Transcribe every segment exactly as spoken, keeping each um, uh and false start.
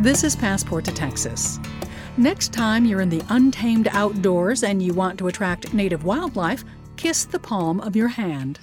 This is Passport to Texas. Next time you're in the untamed outdoors and you want to attract native wildlife, kiss the palm of your hand.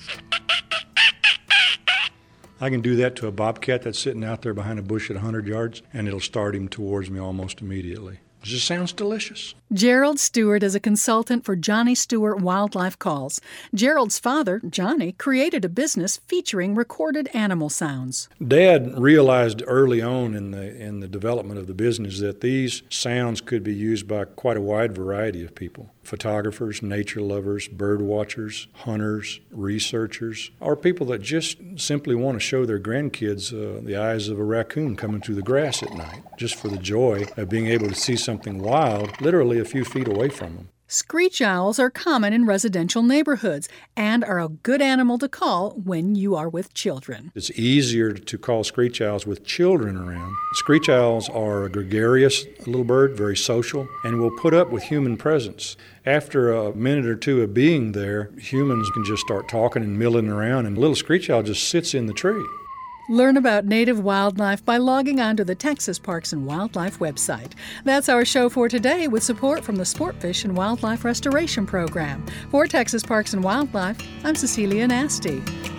I can do that to a bobcat that's sitting out there behind a bush at one hundred yards, and it'll start him towards me almost immediately. It just sounds delicious. Gerald Stewart is a consultant for Johnny Stewart Wildlife Calls. Gerald's father, Johnny, created a business featuring recorded animal sounds. Dad realized early on in the in the development of the business that these sounds could be used by quite a wide variety of people. Photographers, nature lovers, bird watchers, hunters, researchers, or people that just simply want to show their grandkids uh, the eyes of a raccoon coming through the grass at night, just for the joy of being able to see something wild literally a few feet away from them. Screech owls are common in residential neighborhoods and are a good animal to call when you are with children. It's easier to call screech owls with children around. Screech owls are a gregarious little bird, very social, and will put up with human presence. After a minute or two of being there, humans can just start talking and milling around, and little screech owl just sits in the tree. Learn about native wildlife by logging on to the Texas Parks and Wildlife website. That's our show for today, with support from the Sportfish and Wildlife Restoration Program. For Texas Parks and Wildlife, I'm Cecilia Nasty.